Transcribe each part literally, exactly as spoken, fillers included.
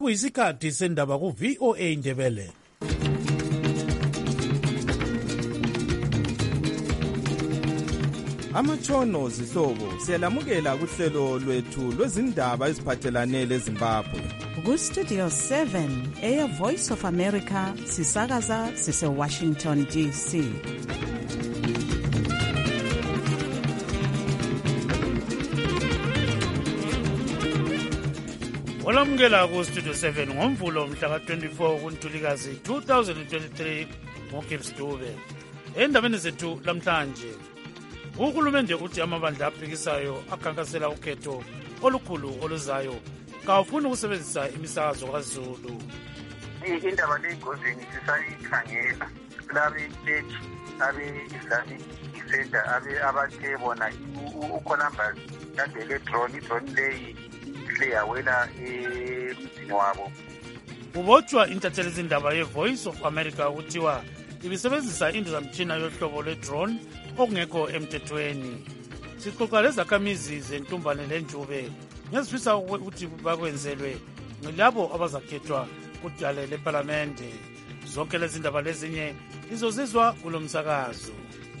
Kuyisikhathi sendaba ku V O A Ndebele. Amatshono zihlobo siyalamukela kuhlelo lwethu lwezindaba eziphathelane leZimbabwe. Ku Studio seven eya Voice of America sisakaza sise Washington D C. Olamukela ku Studio seven ngomvulo mhla ka twenty-four kuNtulikazi two thousand twenty-three ngoGibbs Dube. Endabeni zethu lamhlanje, uhulumende uthi amabandla aphikisayo akhankasela ukhetho olukhulu oluzayo kawufuni ukusebenzisa imisakazo kaZulu. Indaba le igozini sisayikhangela labe church abe Islamic Center abe abathe bona uColumbus kade le drone drone leyi leyawela emzini wabo. Ubotshwa intatheli izindaba ye-Voice of America kuthiwa ibisebenzisa indizamtshina yohlobo lwe-drone okungekho emthethweni. Sixoxa lezakhamizi zentumbane lenjube ngezifisa ukuthi bakwenzelwe ngilabo abazakhethwa kudale leParlamente. Zonke lezi ndaba lezinye izozizwa kulo msakazo.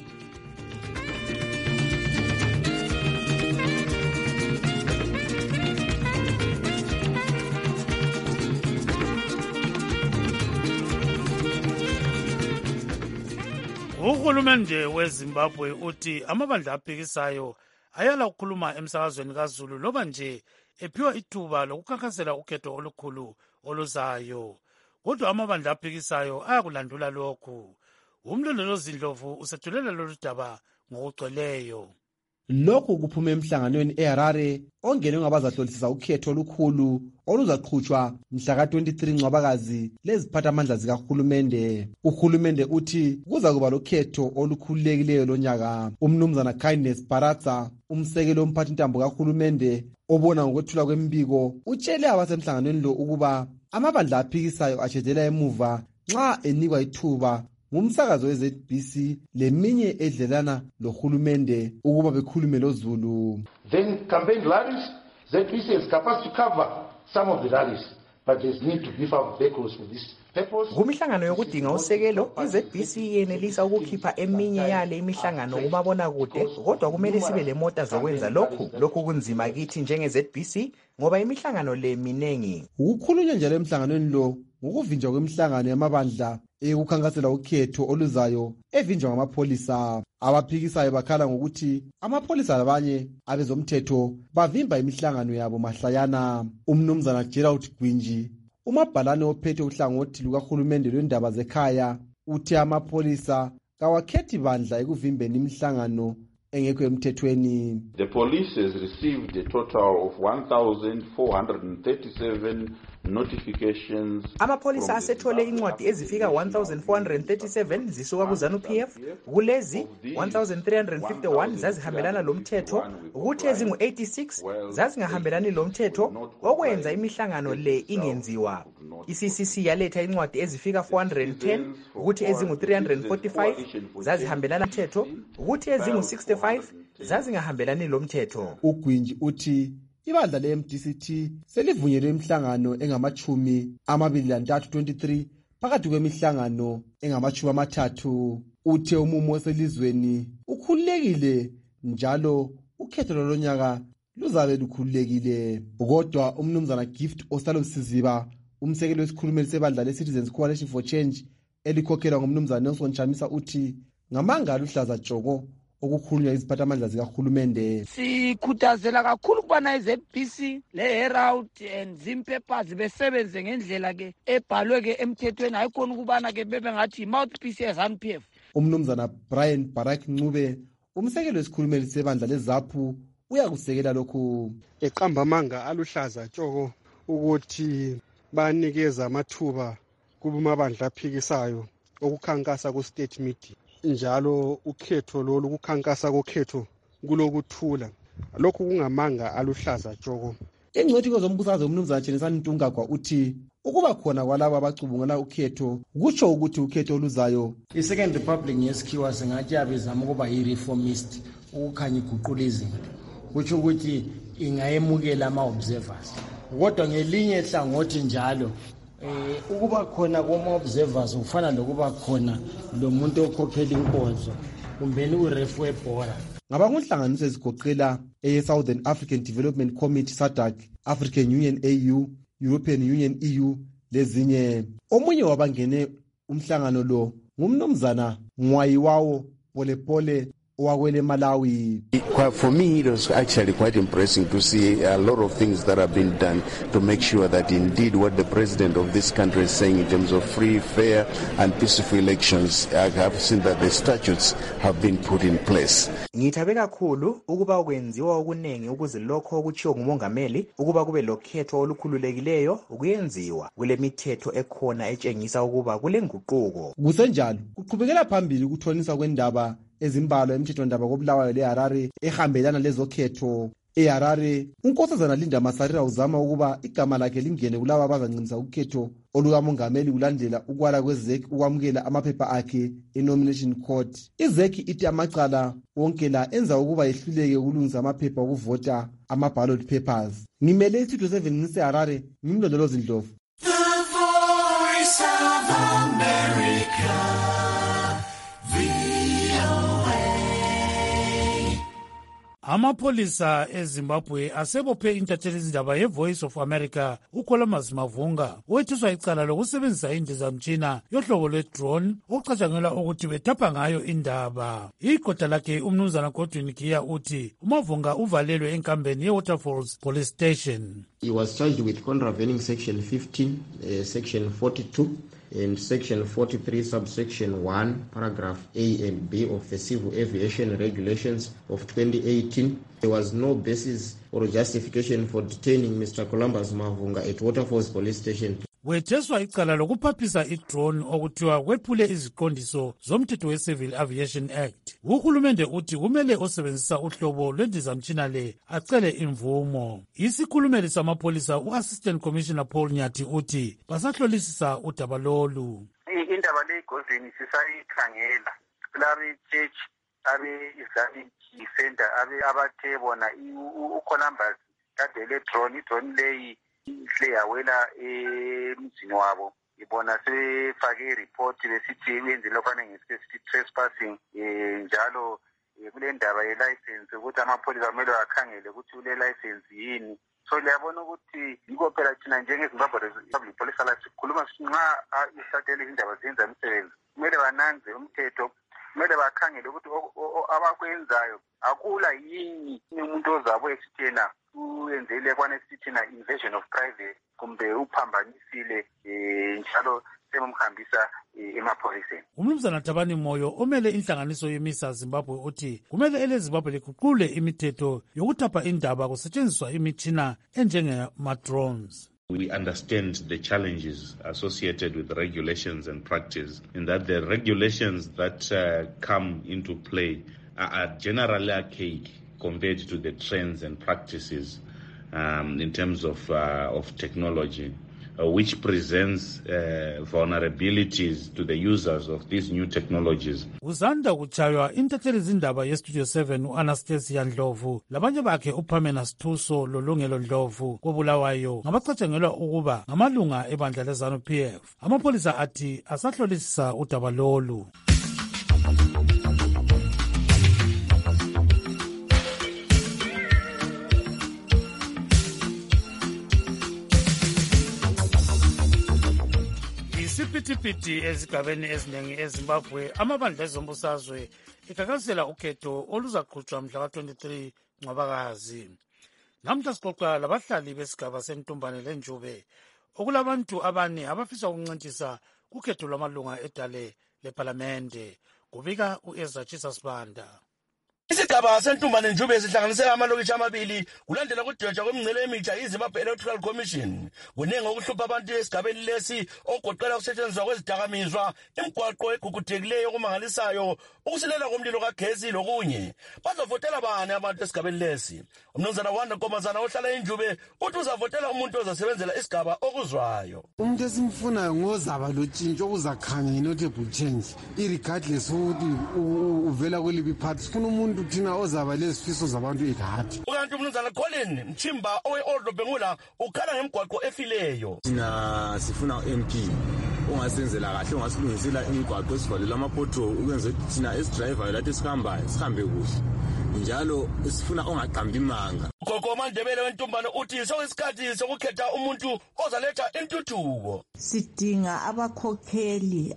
Uhulumende weZimbabwe uthi amabandla aphikisayo ayala ukukhuluma emsakazweni kaZulu loba nje ephiwa ithuba lokukhankasela ukhetho olukhulu oluzayo. Kodwa amabandla aphikisayo ayakulandula lokhu. Umlondolozi Ndlovu usethulela lolu daba ngokugcweleyo. Lokhu kuphume emhlanganweni eHarare ongenwe ngabazahlolisisa ukhetho olukhulu oluzaqhutshwa mhla ka twenty-three Ncwabakazi leziphathamandla zikahulumende. Uhulumende uthi kuza kuba lokhetho olukhululekileyo lonyaka. Umnumzana Kindness Baratsa, umsekeli womphathintambo kahulumende obona ngokwethula kwembiko, utshele abasemhlanganweni lo ukuba amabandla aphikisayo ashedela emuva nxa enikwa ithuba ngumsakazo we-Z B C leminye edlelana lohulumende ukuba bekhulume loZulu. Then campaign rallies, Z B C is capacity to cover some of the rallies, but there's need to beef up vehicles for this purpose. Kumihlangano yokudinga usekelo, i-Z B C yenelisa ukukhipha eminye yale imihlangano kumabona kude, kodwa kumele sibe lemota zokwenza lokhu. Lokhu kunzima kithi njenge-Z B C ngoba imihlangano le minengi. Ukukhulunywa njalo emhlanganweni lo ngokuvinjwa kwemihlangano yamabandla ekukhankasela ukhetho oluzayo evinjwa ngamapholisa. Abaphikisayo bakhala ngokuthi amapholisa labanye abezomthetho bavimba imihlangano yabo mahlayana. Umnumzana Gerald Gwinji, umabhalane ophethe uhlangothi lukahulumende lwendaba zekhaya, uthi amapholisa kawakhethi bandla ekuvimbeni imihlangano engekho emthethweni. The police has received a total of one thousand four hundred thirty-seven notifications. Amapholisa asethole incwadi ezifika one thousand four hundred thirty-seven zisuka kuZANU P F. Kulezi one thousand three hundred fifty-one zazihambelana lomthetho, ukuthi ezingu eighty-six zazingahambelani lomthetho okwenza imihlangano le ingenziwa. I-C C C yaletha incwadi ezifika four hundred ten ukuthi ezingu three hundred forty-five zazihambelana lomthetho, ukuthi ezingu sixty-five zazingahambelani lomthetho. Ugwinji uthi ibandla le-M D C T selivunyelwe imihlangano engamachumi amabili lantathu twenty-three phakathi kwemihlangano engamachumi amathathu. Uthe umumo oselizweni ukhululekile njalo ukhetho lolonyaka luzabe lukhululekile. Kodwa umnumzana Gift Osalo Siziba, umsekeli wesikhulumeli sebandla le-Citizens Coalition for Change elikhokhelwa ngumnumzana Nelson Chamisa, uthi ngamanga aluhlaza tshoko okukhulunywa iziphathamandla zikahulumende. Sikhuthazela kakhulu kubana i-Z B C le-Herald and Zimpepers besebenze ngendlela ke ebhalwe ke emthethweni, ayikhona ukubana ke bebe ngathi mouthpiece ye-ZANU P F. Umnumzana Brian Barak Ncube, umsekeli wesikhulumeli sebandla leZAPU, uyakusekela lokhu. Eqamba amanga aluhlaza tshoko ukuthi banikeza amathuba kubamabandla aphikisayo okukhankasa ku state meeting, njalo ukhetho lolu kukhankasa kokhetho kulokuthula. Lokhu kungamanga aluhlaza tshoko. Ingcwethi kwezombusazo umnumzana Chenisani Ntungagwa uthi ukuba khona kwalabo abacubungula ukhetho kutsho ukuthi ukhetho oluzayo i-Second Republic ngesikhiwa singathi yabizama ukuba yi-reformist, ukukhanya iguqula izinto, kutsho ukuthi ingayemukela ama-observers. kodwa ngelinye hlangothi njalo eh ukuba khona koma-observers ufana lokuba khona lo muntu okhokhela inkonzo kumbeni urefu webhola. Ngabangunhlanganiso ezigoqela eye-Southern African Development Committee SADC, African Union A U, European Union E U lezinye. Omunye wabangene umhlangano lo ngumnumzana Ngwayiwawo Polepole owakwele Malawi. For me, it was actually quite impressive to see a lot of things that have been done to make sure that indeed what the president of this country is saying in terms of free, fair and peaceful elections, I have seen that the statutes have been put in place. Ngithabe kakhulu ukuba kwenziwa okunengi ukuze lokho okuchiwo ngumongameli ukuba kube lokhetho olukhululekileyo kuyenziwa kule mithetho ekhona etshengisa ukuba kule nguquko. Kusenjalo kuqhubekela phambili ukuthonisa kwendaba ezimbalwa emthethwandaba koBulawayo leHarare ehambelana lezokhetho. eHarare unkosazana Linda Masarira uzama ukuba igama lakhe lingene kulabo abazancinisa ukhetho olukamongameli kulandela ukwala kwezeki ukwamukela amaphepha akhe e-nomination court. Izeki ithi amacala wonke la enza ukuba yehluleke ukulungisa amaphepha okuvota ama-ballot papers. Ngimele isithudo seven ngiseHarare, ngimlondolozi Ndlovu. The Voice of America. Amapolisa eZimbabwe asebophe intatheli izindaba ye-Voice of America uKholomazi Mavunga owethiswa icala lokusebenzisa indizamtshina yohlobo lwe-drone okucatshangelwa ukuthi bethapha ngayo indaba. Iqoda lakhe umnumzana Godwin Giya uthi uMavunga uvalelwe enkambeni ye-Waterfalls Police Station. He was charged with contravening section fifteen, uh, section forty-two and section forty-three subsection one paragraph A and B of the Civil Aviation Regulations of twenty eighteen. There was no basis or justification for detaining Mister Columbus Mavunga at Waterfalls Police Station. Wetheswa icala lokuphaphisa idrone okuthiwa kwephule iziqondiso zomthetho we-Civil Aviation Act. Uhulumende uthi kumele osebenzisa uhlobo lwendizamtshina le acele imvumo. Isikhulumeli samapolisa u-Assistant Commissioner Paul Nyathi uthi basahlolisisa udaba lolu. Indaba le igozini sisayikhangela labe church abe Islamic Center abe abathe bona uColumbus kade le drone idrone leyi ihle yawela emzini wabo ibona sefake ireport besithi wenzile lokho ngesithi trespassing njalo kule ndaba ye-license ukuthi amapolisa kumele akhangele ukuthi ule license yini. So liyabona ukuthi yiko phela thina njengeZimbabwe Public Police Service sikhuluma nxa isatele izindaba zenza umsebenzi kumele bananze umthetho, kumele bakhangele ukuthi abakwenzayo akula yini umuntu ozabo esithena uyenzele kwana sithina invasion of private kumbe uphambanisile njalo semumhambisa emapholiseni. Umnumzana Thabani Moyo omele inhlanganiso yemisa Zimbabwe uthi kumele ele Zimbabwe liguqule imithetho yokuthapha indaba kusetshenziswa imitshina enjengema-drones. We understand the challenges associated with regulations and practice, in that the regulations that uh, come into play are, are generally archaic compared to the trends and practices um, in terms of, uh, of technology, uh, which presents uh, vulnerabilities to the users of these new technologies. Uzanda kuchaywa intatheli izindaba ye-Studio seven u-Anastasia Ndlovu labanye bakhe uPamela Sithuso loLungelo Ndlovu koBulawayo ngabacatshangelwa ukuba ngamalunga ebandla leZANU-P F. Amapolisa athi asahlolisisa udaba lolu. Isiphithiphithi ezigabeni eziningi eZimbabwe amabandla ezombusazwe ikhakhazela ukhetho oluzaqhutshwa mhla ka-twenty-three Ncwabakazi. Namhla sixoxa labahlali besigaba seNtumbane leNjube okulabantu abane abafisa ukuncintisa kukhetho lwamalunga edale lephalamende. Kubika u-Ezra Chisasibanda. Isigaba seNtumbane Njube sihlanganisela amalokitshi amabili kulandela ukudwetshwa kwemingcele emitsha yiZimbabwe Electoral Commission. Kuningi okuhlupha abantu esigabeni lesi okugoqela ukusetshenziswa kwezidakamizwa, imigwaqo eguguthekileyo okumangalisayo, ukusilela komlilo kagesi lokunye. Bazovotela bani abantu esigabeni lesi? Umnumzana Wanda Nkombazana ohlala eNjube uthi uzavotela umuntu ozasebenzela isigaba okuzwayo. Umuntu esimfunayo ngozaba lotshintsho okuzakhanya i-notable change irregardless ukuthi uvela kweliphi party. Sifuna umuntu uthi thina ozaba lezifiso zabantu ikhathi. Ukanti umnumzana Colin Mchimba owe-Old Bengula ukhala ngemigwaqo efileyo. Thina sifuna u-M P ongasenzela kahle ongasilungisela imigwaqo esivalela amapotho ukwenza ukuthi thina esidriver lathi sihambayo sihambe kuhle. Njalo sifuna ongaqambi imanga. Gogo Mandebele wentumbane uthi sokusikhathi sokukhetha umuntu ozaletha intuthuko. Sidinga abakhokheli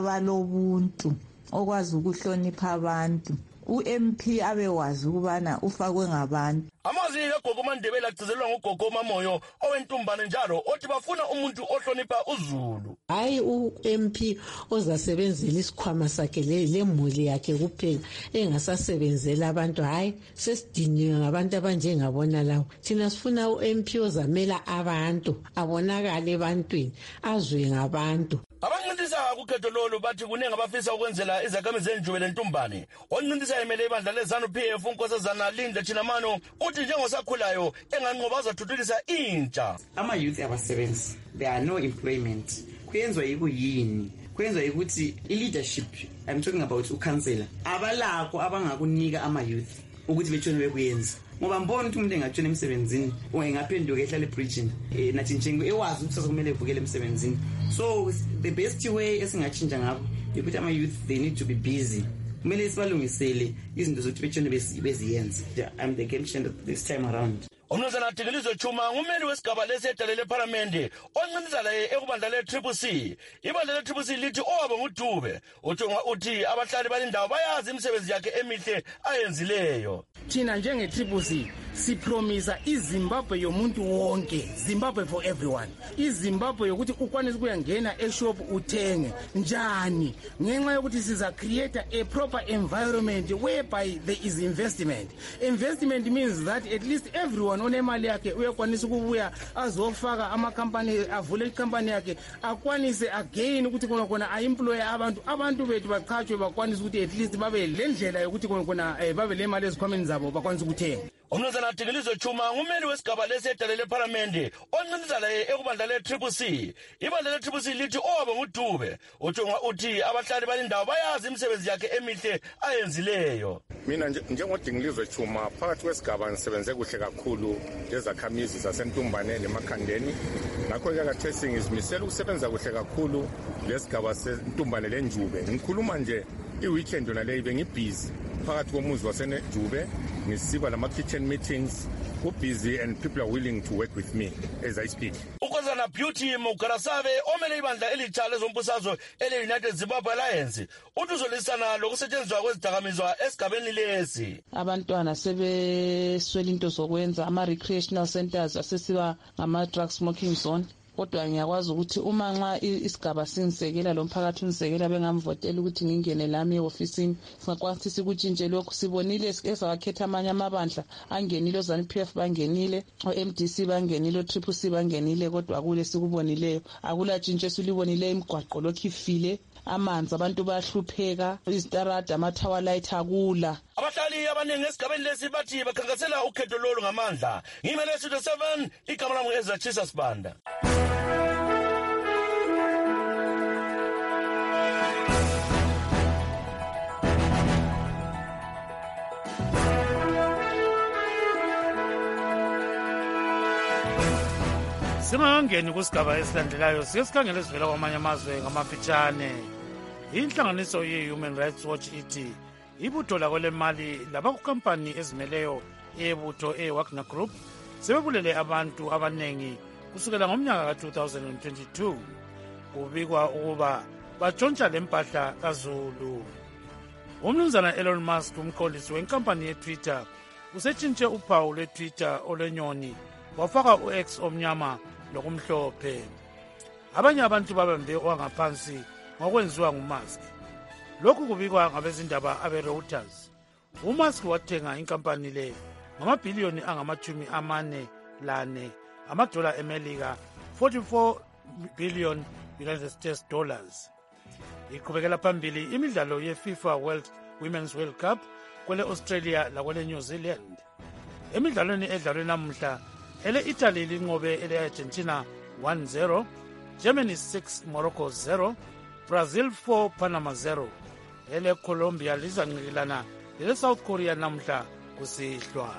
abalobuntu okwazi ukuhlonipha abantu. U-M P abewazi ukubana ufakwe ngabantu. Amazwi kaGogo Mandebele agcizelwa nguGogo Mamoyo owentumbane njalo othi bafuna umuntu ohlonipha uZulu. Hayi u-M P ozasebenzela isikhwama sakhe lemuli yakhe kuphela engasasebenzela abantu. Hayi sesidiniwe ngabantu abanjengabona lawo. Thina sifuna u-M P ozamela abantu abonakale ebantwini azwe ngabantu. Abancintisa kukhetho lolu bathi kuningi abafisa ukwenzela izakhamizi zenjube lentumbane. Oncintisa emele ibandla leZANU P F uNkosazana Linda Chinamano uthi njengosakhulayo enganqoba azathuthukisa intsha. Ama-youth abasebenzi, there are no employment. Kuyenzwa yikuyini? Kuyenzwa ukuthi i-leadership, I'm talking about ukhansela, abalakho abangakunika ama-youth ukuthi betshone bekuyenza. Ngoba mbona ukuthi umuntu engatshona emsebenzini ungaphenduka ehlala ebridging eh nathi njengo ewazi ukuthi kumele evukele emsebenzini. So the best way esingatshintsha ngabo ukuthi ama youth they need to be busy. Kumele sibalungisele izinto zokuthi betshone beziyenza. I'm the game changer this time around. Umnumzana Thingelizo Chuma ngumeli wesigaba lesedalele eParliament oncinisa la ekubandla le Triple C. Ibandla le Triple C lithi owabo nguDube uthi uthi abahlali balindawo bayazi imisebenzi yakhe emihle ayenzileyo. Thina njenge Triple C sipromisa iZimbabwe yomuntu wonke, Zimbabwe for everyone. iZimbabwe yokuthi ukwanise kuyangena eshop uthenge njani ngenxa yokuthi siza create a proper environment whereby there is investment. Investment means that at least everyone onemali yakhe uyakwanisa ukubuya azofaka ama company avule icompany yakhe akwanise again ukuthi kona kona aemploy abantu abantu bethu baqhatshwe bakwanise ukuthi at least babe lendlela yokuthi kona kona babe le mali ezikhwameni zabo bakwanise ukuthenga. Umnumzana Thingelizo Chuma ngumeli wesigaba lesedalele eParliament oncinisa la ekubandla le Triple C. Ibandla le Triple C lithi owabo nguDube uthi uthi abahlali balindawo bayazi imisebenzi yakhe emihle ayenzileyo. Mina njengoDingilizo Chuma phakathi kwesigaba ngisebenze kuhle kakhulu lezakhamizi zasentumbane nemakhandeni. Ngakho ke akathesi ngizimisela ukusebenza kuhle kakhulu lesigaba sentumbane lenjube. Ngikhuluma nje i-weekend yona leyi bengibusy phakathi komuzi wasenjube ngisiba lama kitchen meetings. Who busy and people are willing to work with me as I speak. Ukozana Beauty Mugarasave omele ibandla elitsha lezombusazwe ele United Zimbabwe Alliance utuzolisana lokusetshenziswa kwezidakamizwa esigabeni lesi. Abantwana sebeswela into zokwenza ama recreational centers asesiba ngama drug smoking zone. Kodwa ngiyakwazi ukuthi uma nxa isigaba singisekela lo mphakathi unisekela bengamvotela ukuthi ngingene lami eofisini singakwazi sikutshintshe lokho. Sibonile esawakhetha amanye amabandla angenile oZANU P F bangenile o-M D C bangenile o-Triple C bangenile kodwa akule sikubonileyo akula tshintsho esilibonileyo imigwaqo lokhu ifile amanzi abantu bayahlupheka izitarada ama-tower light akula. Abahlali abaningi esigabeni lesi bathi bakhankasela ukhetho lolu ngamandla. Ngimele Studio seven igama lami Ezra Chisa Sibanda. Singangeni kusigaba esilandelayo siyesikhangela esivela kwamanye amazwe ngamafitshane. Inhlanganiso ye-Human Rights Watch ithi ibutho lako lemali labakukampani ezimeleyo ebutho e-Wagner Group sebebulele abantu abanengi kusukela ngomnyaka ka two thousand twenty-two. Kubikwa ukuba batshontsha lempahla kaZulu. Umnumzana Elon Musk umqondisi wenkampani ye-Twitter usetshintshe uphawu lwe-Twitter olwenyoni wafaka u-X omnyama lokumhlophe. Abanye abantu babambe owangaphansi ngokwenziwa nguMusk. Lokhu kubikwa ngabezindaba abe-Reuters. uMusk wathenga inkampani le ngamabhiliyoni angamachumi amane lane amadola eMelika forty-four billion United States dollars. Iqhubekela phambili imidlalo ye-FIFA World Women's World Cup kwele Australia lakwele New Zealand. Emidlalweni edlalwe namuhla ele Italy linqobe ele Argentina one zero, Germany six Morocco zero, Brazil four Panama zero. Ele Colombia lizanqikilana lele-South Korea namhla kusihlwa.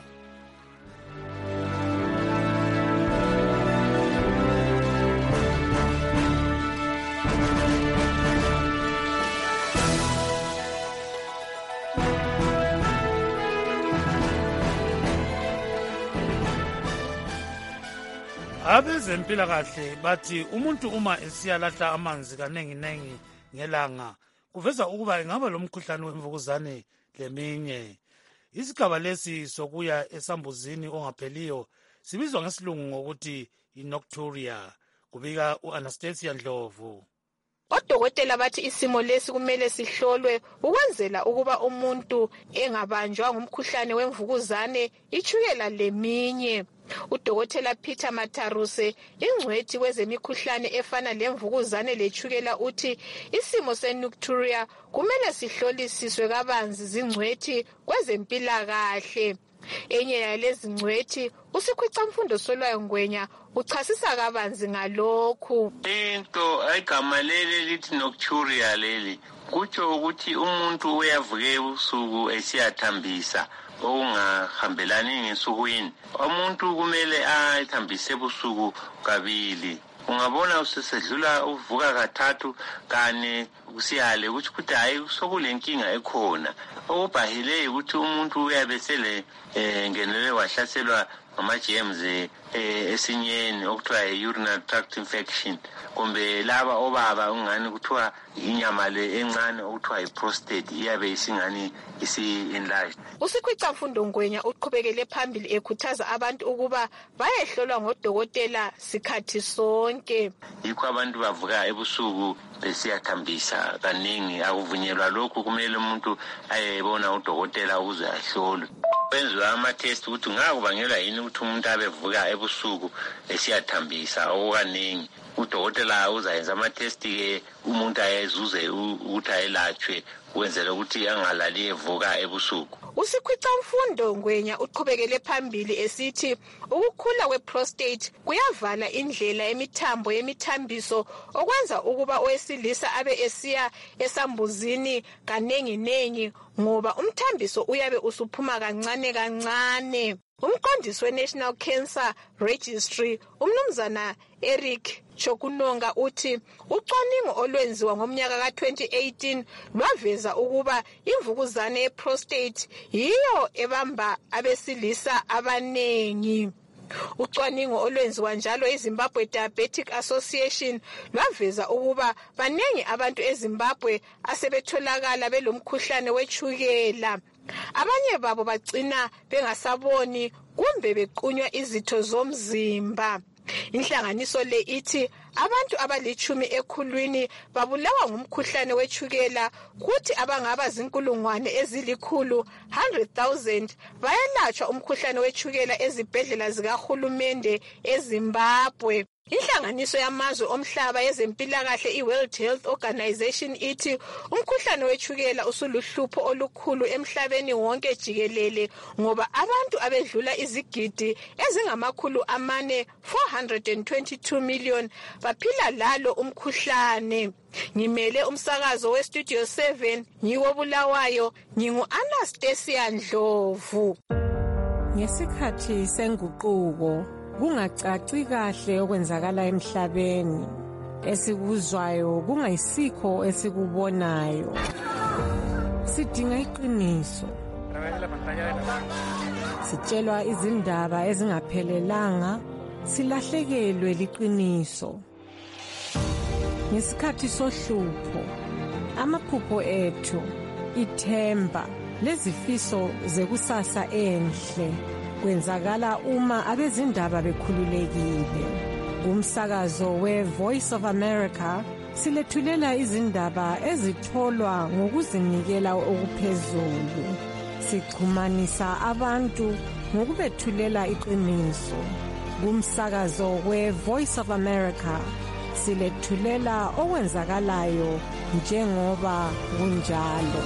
Abezempilakahle bathi umuntu uma esiyalahla amanzi kanenginengi ngelanga kuveza ukuba ingaba lomkhuhlane wemvukuzane leminye. Isigaba lesi sokuya esambuzini ongapheliyo sibizwa ngesilungu ngokuthi i-nocturia, kubika u-Anastasia Ndlovu. Odokotela bathi isimo lesi kumele sihlolwe ukwenzela ukuba umuntu engabanjwa ngumkhuhlane wemvukuzane, itshukela leminye. Udokotela Peter Mataruse, ingcwethi kwezemikhuhlane efana lemvukuzane letshukela, uthi isimo se-nocturia kumele sihlolisiswe kabanzi zingcwethi kwezempilakahle. Enye yalezi ngcwethi, usikhwicamfundo Solwayo Ngwenya, uchasisa kabanzi ngalokhu. Into igama leli lithi nocturia leli kutsho ukuthi umuntu uyavuke usuku esiyathambisa okungahambelani ngesukwini. Umuntu kumele athambise ebusuku kabili. Ungabona usesedlula uvuka kathathu kane kusiyale ukuthi ukuthi hayi sokulenkinga ekhona. Okubhahile ukuthi umuntu uyabe sele ngenele wahlaselwa ngama-germs esinyeni okuthiwa yi-urinary tract infection, kumbe laba obaba ungani kuthiwa inyama le encane okuthiwa yi-prostate iyabe isingani isi-enlarged. Usikhwicamfundo Ngwenya uqhubekele phambili ekhuthaza abantu ukuba bayehlolwa ngodokotela sikhathi sonke. Yikho abantu bavuka ebusuku besiyathambisa kaningi, akuvunyelwa lokhu. Kumele umuntu ayebona udokotela ukuze ahlolwe. Kwenziwa ama-test ukuthi ngakubangelwa yini ukuthi umuntu abevuka ebusuku esiyathambisa okukaningi. Udokotela uzayenza ama-test-ke umuntu ayezuze ukuthi ayelatshwe ukwenzela ukuthi angalali evuka ebusuku. Usikhwicamfundo Ngwenya uqhubekele phambili esithi ukukhula kwe-prostate kuyavala indlela emithambo yemithambiso okwenza ukuba owesilisa abe esiya esambuzini kanenginengi ngoba umthambiso uyabe usuphuma kancane kancane. Umqondisi we-National Cancer Registry, umnumzana Eric Chokunonga, uthi ucwaningo olwenziwa ngomnyaka ka twenty eighteen lwaveza ukuba imvukuzane ye-prostate yiyo ebamba abesilisa abanengi. Ucwaningo olwenziwa njalo eZimbabwe Diabetic Association lwaveza ukuba baningi abantu eZimbabwe asebetholakala belomkhuhlane wetshukela. Abanye babo bagcina bengasaboni kumbe bequnywa izitho zomzimba. Inhlanganiso le ithi abantu abalichumi ekhulwini babulawa ngumkhuhlane wetshukela, kuthi abangaba zinkulungwane ezilikhulu one hundred thousand bayelatshwa umkhuhlane wetshukela ezibhedlela zikahulumende eZimbabwe. Inhlanganiso yamazwe omhlaba yezempilakahle i-World Health Organization ithi umkhuhlane wetshukela usuluhlupho olukhulu emhlabeni wonke jikelele ngoba abantu abedlula izigidi ezingamakhulu amane four hundred twenty-two million baphila lalo umkhuhlane. Ngimele umsakazo we-Studio seven ngiwo Bulawayo, ngingu-Anastasia Ndlovu. Ngesikhathi senguquko kungacaci kahle okwenzakala emhlabeni, esikuzwayo kungayisikho esikubonayo. Sidinga iqiniso, sitshelwa izindaba ezingaphelelanga, silahlekelwe liqiniso. Ngesikhathi sohlupho, amaphupho ethu, ithemba lezifiso zekusasa enhle kwenzakala uma abezindaba bekhululekile. Kumsakazo we-Voice of America silethulela izindaba ezitholwa ngokuzinikela okuphezulu. Sixhumanisa abantu ngokubethulela iqiniso. Kumsakazo we-Voice of America silethulela okwenzakalayo njengoba kunjalo.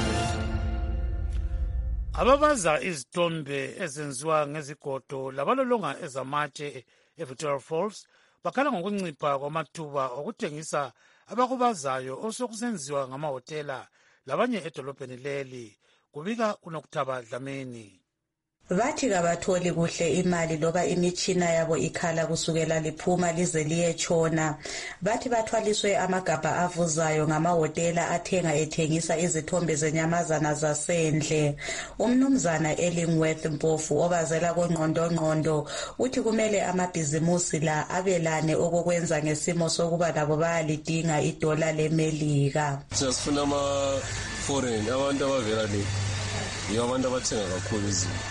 Ababaza izithombe ezenziwa ngezigodo labalolonga ezamatshe eVictoria Falls bakhala ngokuncipha kwamathuba okuthengisa abakubazayo osokusenziwa ngamahotela labanye edolobheni leli. kubika uNokuthaba Dlamini. Bathi kabatholi kuhle imali loba imitshina yabo ikhala kusukela liphuma lize liyetshona. Bathi bathwaliswe amagabha avuzayo ngamahotela athenga ethengisa izithombe zenyamazana zasendle. Umnumzana Ellingworth Mpofu obazela kongqondongqondo uthi kumele amabhizimusi la abelane okokwenza ngesimo sokuba labo bayalidinga idola lemelika. Siyafuna ama foreign abantu abavela le. Yibo abantu abathenga kakhulu izinto.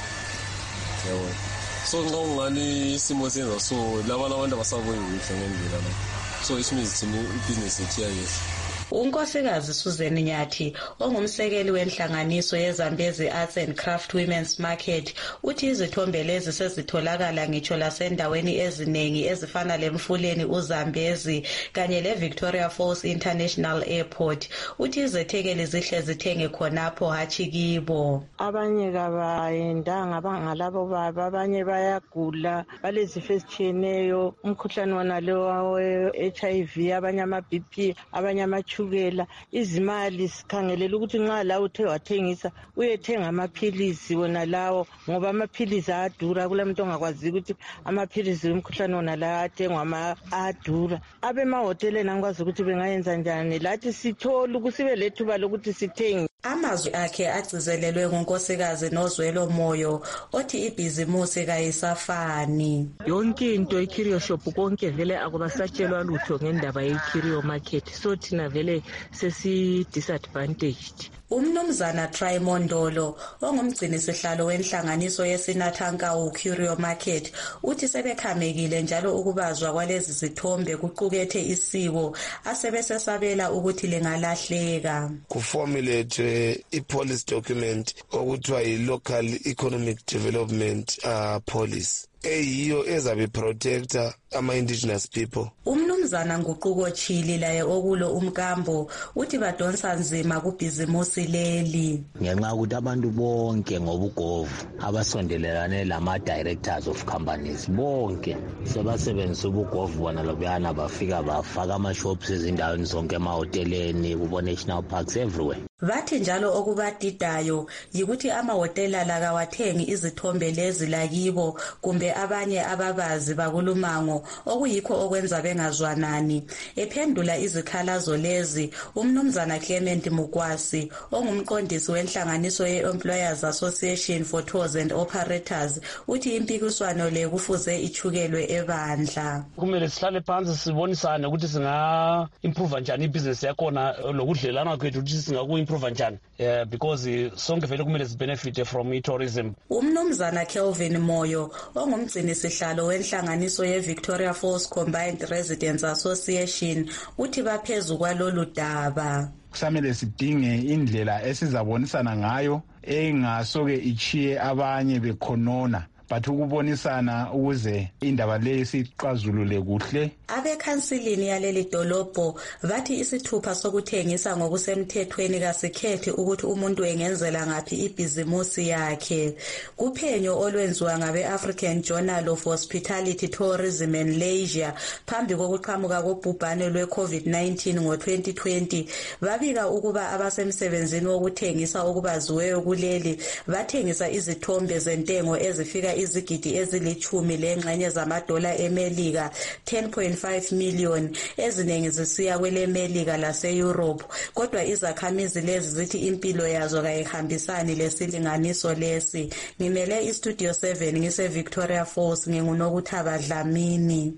Yabo. So nxa ungani isimo senza so laba abantu abasabuyi kuhle ngendlela la. So isimizi thina ibusiness ethu iyayehla. Unkosikazi Susan Nyathi ongumsekeli wenhlanganiso yeZambezi Arts and Craft Women's Market uthi izithombe lezi sezitholakala ngitsho lasendaweni eziningi ezifana lemfuleni uZambezi kanye leVictoria Falls International Airport. Uthi izethekeli zihle zithenge khonapho hatshi kibo. Abanye kabayendanga bangalabo baba abanye bayagula balezifo ezitshiyeneyo umkhuhlane wona lo we-H I V abanye ama-B P abanye ama ukela izimali sikhangelela ukuthi nxa la uthe wathengisa uyethenga amaphilisi wona lawo ngoba amaphilisi adura kulamuntu ongakwazi ukuthi amaphilisi umkhuhlane wona la athengwa adura abemahoteleni angikwazi ukuthi bengayenza njani lathi sithola ukusibe lethuba lokuthi sithenge. Amazwi akhe agcizelelwe ngunkosikazi Nozwelo Moyo othi ibhizimusi kayisafani. Yonke into icurio shop konke vele akubasatshelwa lutho ngendaba yecurio market so thina vele sesi disadvantaged. Umnumzana Trimondolo ongumgcini sihlalo wenhlanganiso yeSinathankawu Curio Market uthi sebekhamekile njalo ukubazwa kwalezi zithombe kuqukethe isiko asebesesabela ukuthi lengalahleka. Kuformulate i-policy document okuthiwa yi-local economic development uh, policy eyiyo ezabe protector ama-indigenous people. Umnumzana Nguquko Chili laye okulo umkambo uthi badonsa nzima kubhizimusi leli. Ngenxa ukuthi abantu bonke ngobugovu abasondelelane lama-directors of companies bonke sebasebenzisa ubugovu bona lobuyana bafika bafaka ama-shops ezindaweni zonke emahoteleni kubo-national parks everywhere. Bathi njalo okubadidayo yikuthi amahotela la kawathengi izithombe lezi lakibo kumbe abanye ababazi bakulumango okuyikho okwenza bengazwanani. Ephendula izikhalazo lezi umnumzana Clement Mukwasi ongumqondisi wenhlanganiso ye-Employers Association for Tours and Operators uthi impikiswano le kufuze ichukelwe ebandla. Kumele sihlale phansi sibonisane ukuthi singa improve njani ibusiness yakhona lokudlelana kwethu ukuthi singaku improve njani uh, because sonke vele kumele sibenefit from tourism. Umnumzana Kelvin Moyo ongumgcini sihlalo wenhlanganiso ye-Victoria Falls Combined Residents Association uthi baphezulu kwalolu daba. Kusamele sidinge indlela esizabonisana ngayo engasoke ichiye abanye bekhonona but ukubonisana ukuze indaba leyo siqazulule kuhle. Abekhansilini yaleli dolobho bathi isithupha sokuthengisa ngokusemthethweni kasikhethe ukuthi umuntu engenzela ngaphi ibhizimusi yakhe. Kuphenyo olwenziwa ngabe-African Journal of Hospitality, Tourism and Leisure phambi kokuqhamuka kobhubhane lwe-COVID nineteen ngo-twenty twenty babika ukuba abasemsebenzini wokuthengisa okubaziweyo kuleli bathengisa izithombe zentengo ezifika izigidi ezilithumi lengxenye zamadola eMelika ten point five million eziningi zisiya kweleMelika lase-Europe. Kodwa izakhamizi lezi zithi impilo yazo kayihambisani lesilinganiso lesi. Ngimele iStudio seven ngise-Victoria Falls nginguNokuthaba Dlamini.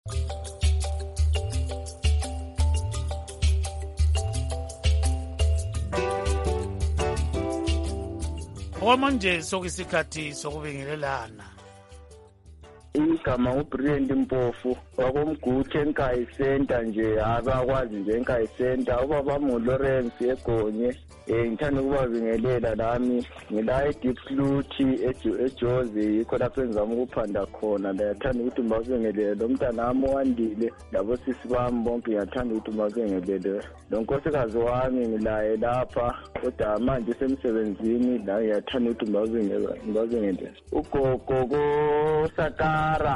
Okwamanje sokuyisikhathi sokubingelelana. Igama uBrilliant Mpofu wakomguthe eNkayi Center nje abakwazi nje eNkayi Center ubaba Lawrence eGonye. Eh ngithanda ukubabingelela nami ngila eDeep Fluty eJozi yikho lapho engizama ukuphanda khona. Ndiyathanda ukuthi mbabingelele lo mntana wami wandile labo sisi bami bonke ngiyathanda ukuthi mbabingelele. Lo nkosikazi wami ngilaye lapha kodwa manje semsebenzini la ngiyathanda ukuthi mbabingelele mbabingelele. Ugogo ko Sakara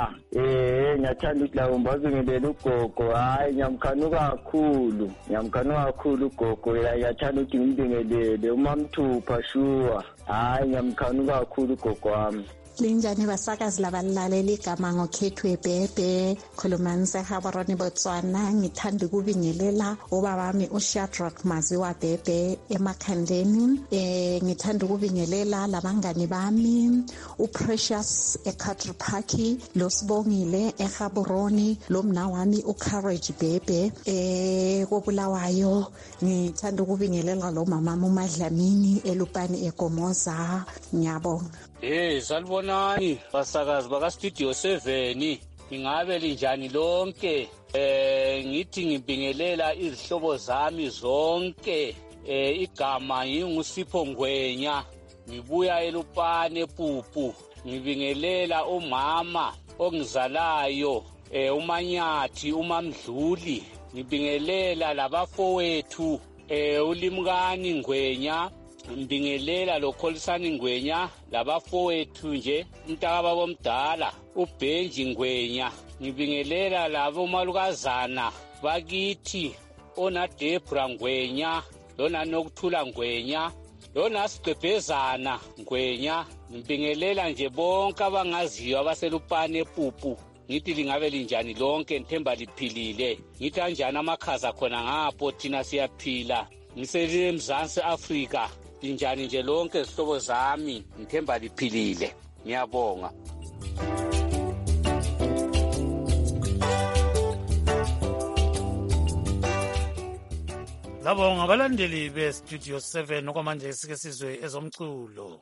ya eh ngiyathanda ukuthi lawo mbazungelele ugogo hayi ngiyamkhanuka kakhulu ngiyamkhanuka kakhulu ugogo ngiyathanda ukuthi ngibingelele umamthupha shuwa hayi ngiyamkhanuka kakhulu ugogo wami. Linjani basakazi labalaleli igama ngokhethwe Bhebhe khuluma ngiseHabaroni Botswana. Ngithanda ukubingelela ubaba wami uShadrack Maziwa Bhebhe emakhandeni. Eh ngithanda ukubingelela labangani bami uPrecious eCountry Park, loSibongile eHabaroni, lomna wami uCourage Bhebhe eh koBulawayo. Ngithanda ukubingelela lo mama uMadlamini eLupani eGomoza. Ngiyabonga. Eh salibonani basakazi baka Studio seven, ingabe linjani lonke? Eh ngithi ngibingelela izihlobo zami zonke. Eh igama ngingusipho Ngwenya, ngibuya eLupane Pupu. Ngibingelela umama ongizalayo eh uManyathi uMamdluli. Ngibingelela labafowethu eh uLimkani Ngwenya, ngibingelela lo Kholisani Ngwenya, labafowethu nje umntaka bomdala uBenji Ngwenya. Ngibingelela labo malukazana bakithi ona Debra Ngwenya, lona Nokuthula Ngwenya, lona Sigqebhezana Ngwenya. Ngibingelela nje bonke abangaziyo abaselupane Pupu. Ngithi lingabe linjani lonke, ngithemba liphilile. Ngithi kanjani amakhaza khona ngapho thina siyaphila. Ngisele eMzansi Afrika. Linjani nje lonke izihlobo zami, ngithemba liphilile. Ngiyabonga. Labo ngabalandeli beStudio seven okwamanje sike sizwe ezomculo.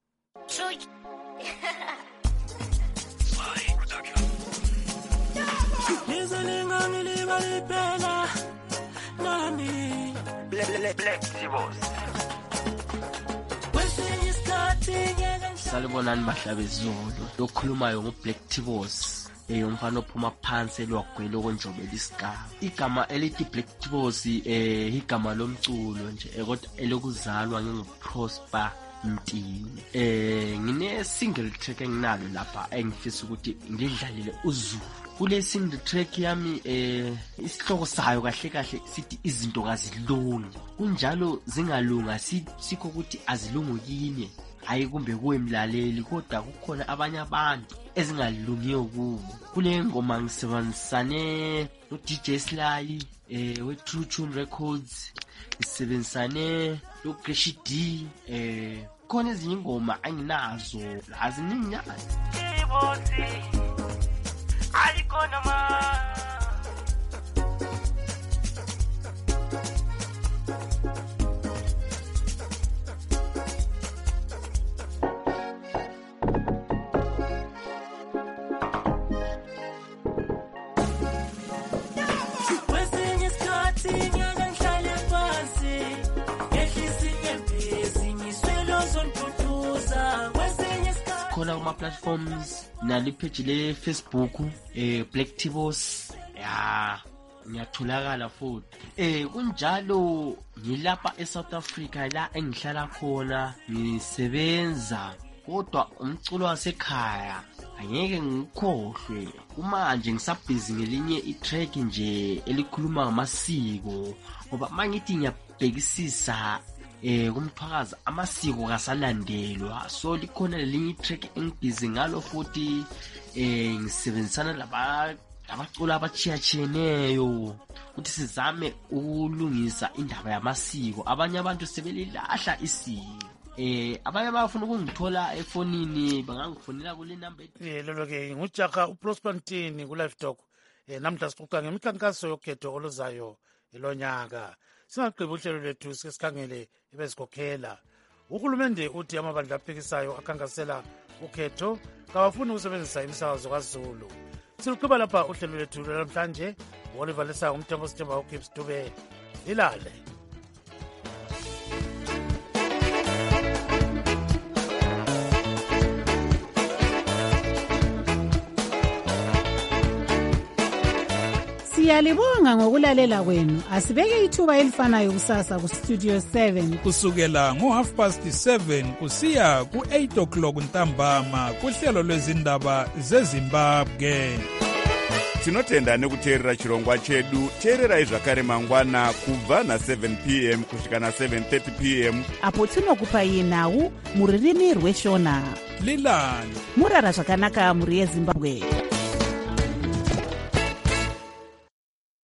Salibonani bahlabezulu, lokhulumayo ngoBlack T-Boss, eyomfana ophuma phansi elwagwele okonjobela isigaba. Igama elithi Black T-Boss eh igama lomculo nje kodwa elokuzalwa nginguProsper Mtini. Eh ngine single track enginalo lapha engifisa ukuthi ngidlalile uZulu. Kule single track yami eh isihloko sayo kahle kahle sithi izinto kazilungi. Kunjalo zingalunga sikho ukuthi azilungu yini. Hayi kumbe kuwe mlaleli, kodwa kukhona abanye abantu ezingalungiyo kubo. Kule ngoma ngisebenzisane no D J Sly eh we True Tune Records, ngisebenzisane no Greshi D eh khona ezinye ingoma anginazo azininginyana. Alikona ma khona kuma platforms nali page le Facebook eh Black T-Boss ya ngiyatholakala futhi. Eh kunjalo ngilapha eSouth Africa la engihlala khona, ngisebenza kodwa umculo wasekhaya angeke ngikhohlwe. Kumanje ngisabhizi ngelinye itrack nje elikhuluma ngamasiko, ngoba mangithi ngiyabhekisisa eh kumthwakaza amasiko kasalandelwa. So likhona lelinye itrack engibhizi ngalo futhi eh ngisebenzisana laba abacula abachiyachiyeneyo ukuthi sizame ukulungisa indaba yamasiko. Abanye abantu sebelilahla isiko. Eh abanye bafuna ukungithola efonini bangangifonela kule number. Eh lelo ke ngujaka uProsper Mtini ku Live Talk. Eh namhla sixoxa ngemikhankaso yokhetho oluzayo elonyaka. Singaqhubeka uhlelo lethu sikhangele ebesikhokhela. Uhulumende uthi amabandla aphikisayo akhankasela ukhetho kawafuni ukusebenzisa imisakazo kaZulu. Siluqhuba lapha uhlelo lethu namhlanje. Oliver Lesa umthembu Sithemba uKips Dube ilale. Siyalibonga ngokulalela kwenu. Asibeke ithuba elifanayo kusasa ku Studio seven kusukela ngo half past seven kusiya ku eight o'clock ntambama kuhlelo lwezindaba zeZimbabwe. Tinotenda nekuteerera chirongwa chedu. Teererai zvakare mangwana kubva na seven p m kusvika na seven thirty p m apo tinokupai nhau muririmi rweshona. Lilani murara zvakanaka muri yeZimbabwe.